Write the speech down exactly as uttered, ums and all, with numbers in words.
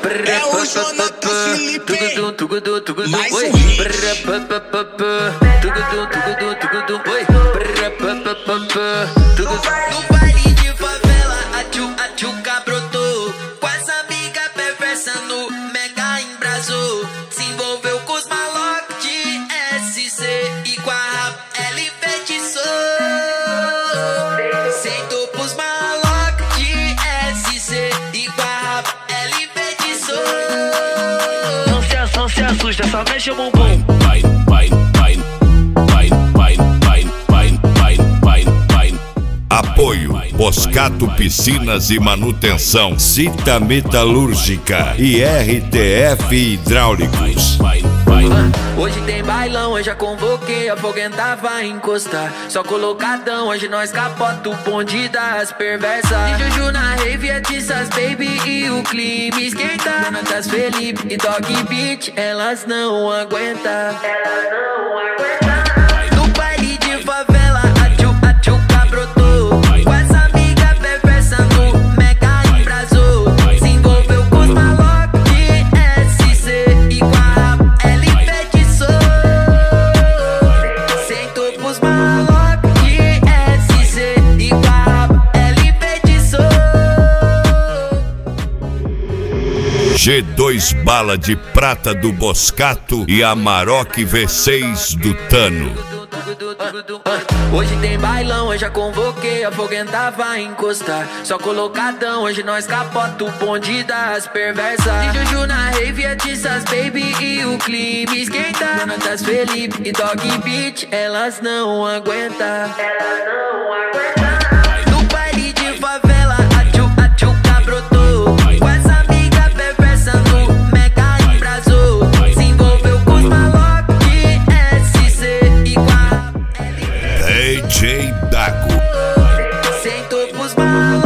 É o Jonathan Felipe, mais um No baile de favela, a tchu, a tchuca brotou. Com as amigas perversas no mega embrasou. Se envolveu com os malocos de S C e com a rap ela enfeitiçou. Sentou pros malocos de S C e com a rap ela enfeitiçou. Não se, não se assusta, só mexe o bumbum. Vai, vai, vai, vai, vai, vai, vai, vai, vai, vai. Apoio Boscato Piscinas e Manutenção, Cita Metalúrgica e R T F Hidráulicos. Vai, vai, vai. Hoje tem bailão, eu já convoquei, a foguenta vai encostar. Só colocadão, hoje nós capota o bonde das perversas. E Juju na rave, é Tissas Baby e o clima esquenta. Donatas Felipe e Dog Beat, elas não aguentam. Elas não aguentam. No baile de favela, a tchu, a tchuca brotou. Com essa amiga perversa no mega embrasou. Se envolveu com os malocos de S C e com a rap ela enfeitiçou. Sentou pros malocos de S C e com a rap ela enfeitiçou. G dois Bala de Prata do Boscato e Amarok V seis do Tano. Hoje tem bailão, eu já convoquei, a foguenta vai encostar. Só colocadão, hoje nós capota o bonde das perversas. E Juju na rave, é Tissas Baby e o clima esquenta. Donatas Felipe e Dog Beat, elas não aguentam. Elas não aguentam. No baile de favela, a tchu, a tchuca brotou. Com essa amiga perversa no mega embrasou. Se envolveu com os malocos de S C e com a D J Dago. sentou pros malocos.